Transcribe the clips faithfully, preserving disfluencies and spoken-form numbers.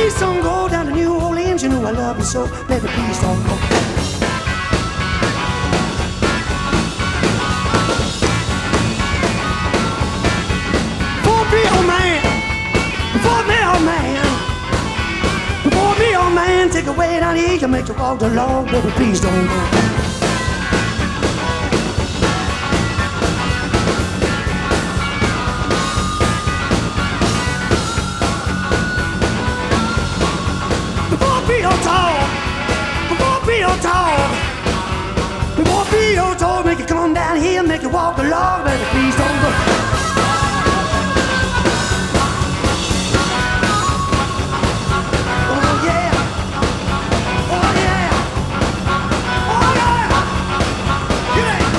please don't go down to New Orleans. You know I love you so, baby, please don't go. For me, oh man, for me, oh man, for me, oh man, take away down here, you make you walk the Lord, baby, please don't go. Make you come on down here, make you walk the log, baby, please don't go. Oh yeah, oh yeah, oh yeah, get it.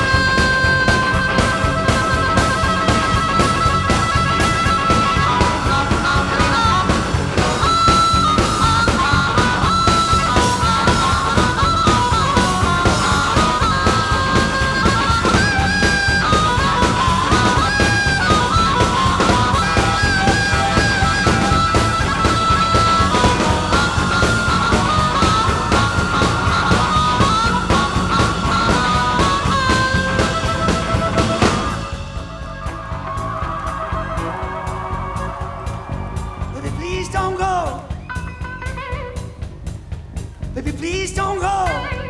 Baby, please don't go.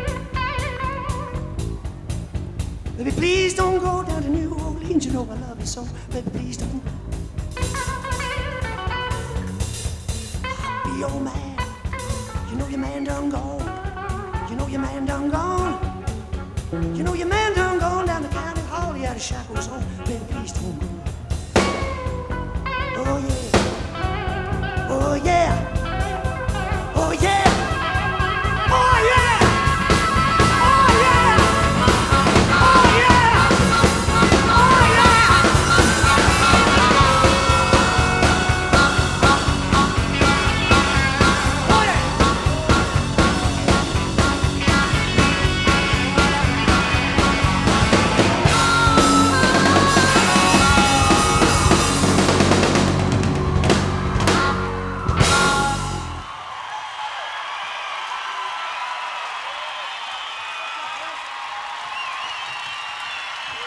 Baby, please don't go down to New Orleans. You know I love you so. Baby, please don't go. I'll be your man. You know your man done gone. You know your man done gone. You know your man done gone down the county hall. He had his shackles on.